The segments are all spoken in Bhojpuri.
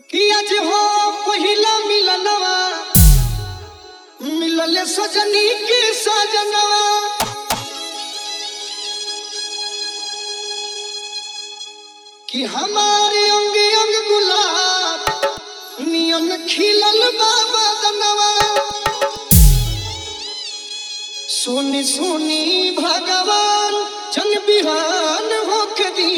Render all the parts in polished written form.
कि आज हो पहिला मिलनवा मिलले सजनी के सजनवा कि हमारे अंग अंग गुलाब नियन खिलल बाबा दनवा सुनी सुनी भगवान जन बिहान होके दी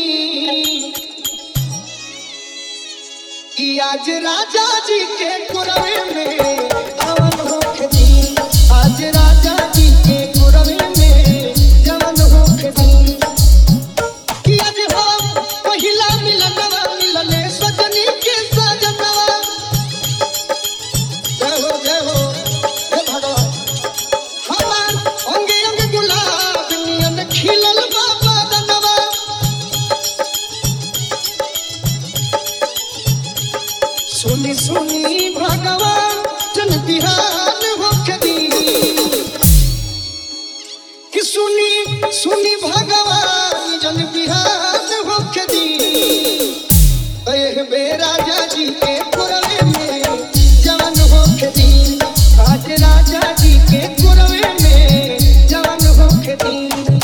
कि आज राजा जी के कुरवे में जवन होके दी आज राजा जी के कुरवे में जवन होके दी कि आज हो पहिला मिलनवा मिलले सजनी के सजनवा जय हो हे भगवान हमार अंगे अंगे गुलाब नियन खिलल बाबा दनवा सुनी सुनी भगवान जन बिहान होके दी कि सुनी सुनी भगवान जन बिहान होके दी बे राजा जी के कुरवे में जवन होके दी आज राजा जी के कुरवे में जवन होके दी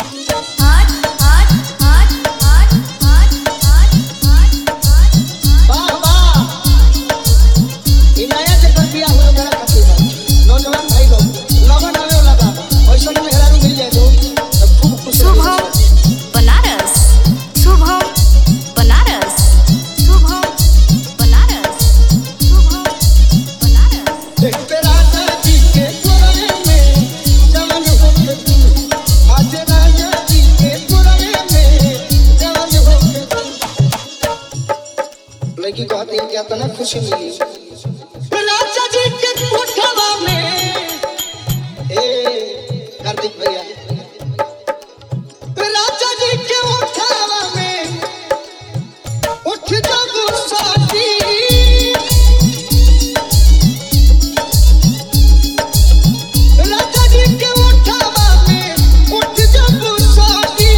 लड़की को हाथ क्या तना खुशी मिली राजा जी के कोठवा में कार्तिक भैया राजा जी के कोठवा में उठ जागो साथी राजा जी के कोठवा में उठ जागो साथी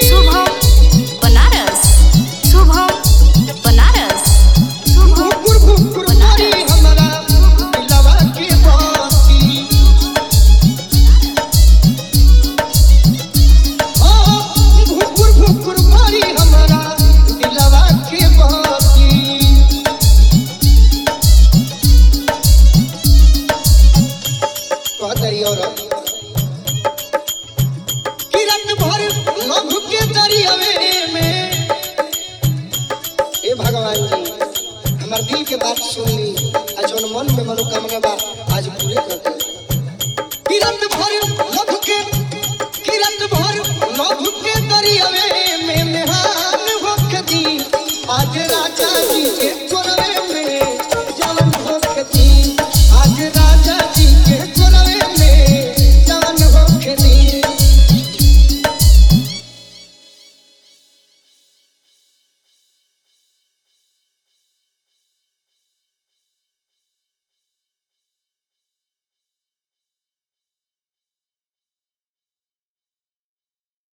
भगवान जी हमारे दिल के बात सुन ली आज मन में मनोकामना बा आज पूरे कर दे। रात भर लभ के